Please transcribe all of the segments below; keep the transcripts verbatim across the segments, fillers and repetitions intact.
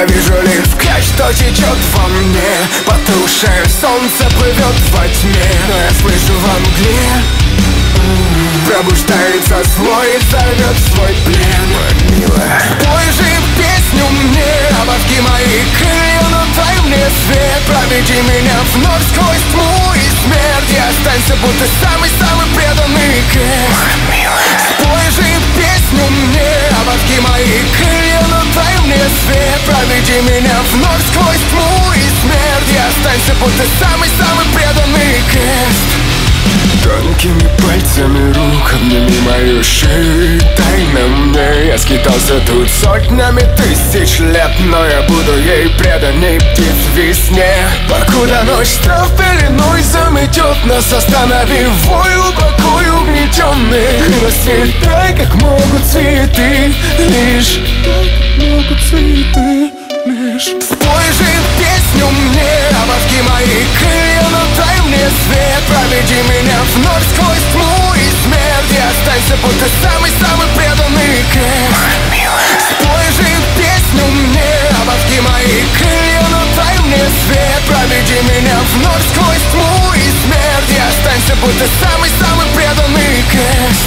Я вижу лишь вкать, что течет во мне. Потухшее солнце плывет во тьме, но я слышу во мгле пробуждается злой и зовет свой плен. Милая, пой же песню мне, обожги мои крылья, но дай мне свет. Проведи меня вновь сквозь тьму и смерть, и останься будто самый-самый преданный крест. Пой же песню мне, обожги мои крылья, но дай мне свет. Проведи меня вновь сквозь тьму и смерть, и останься будто самый-самый преданный крест. Тонкими пальцами рук обними мою шею, дай на мне. Я скитался тут сотнями тысяч лет, но я буду ей преданней птиц в весне. Покуда ночь трав пеленой заметет нас, останови вой, упокой угнетенный. И расцветай, как могут цветы, лишь как могут цветы, лишь. Спой же песню мне, обожги мои крылья, но дай мне свет. Проведи меня вновь сквозь тьму и смерть, и останься будто самый-самый преданный крест. Спой же песню мне, обожги мои крылья, но дай мне свет. Проведи меня вновь сквозь тьму и смерть, и останься будто самый-самый преданный крест.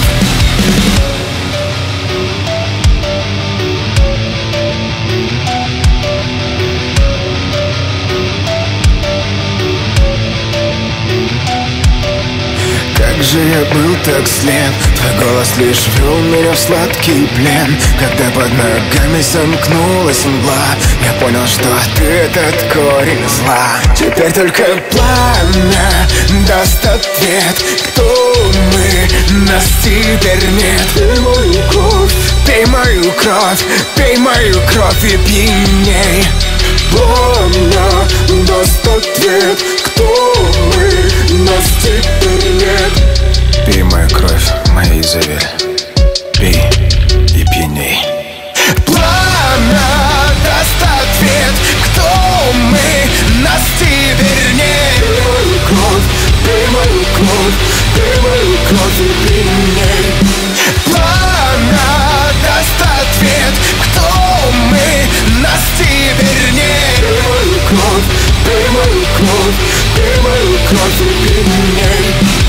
Как же я был так слеп, твой голос лишь вел меня в сладкий плен. Когда под ногами сомкнулась мгла, я понял, что ты этот корень зла. Теперь только пламя даст ответ, кто мы, нас теперь нет. Пей мою кровь, пей мою кровь, пей мою кровь и пьяней. Пламя даст ответ, кто мы, нас теперь нет. Пей мою кровь, моя Изавель, пей и пьяней. Пламя даст ответ, кто мы, нас теперь нет. Пей мою кровь, пей мою кровь, пей мою кровь и пьяней. Пламя даст ответ, кто мы, нас теперь нет. Пей мою кровь, пей мою кровь, пей мою кровь и пьяней.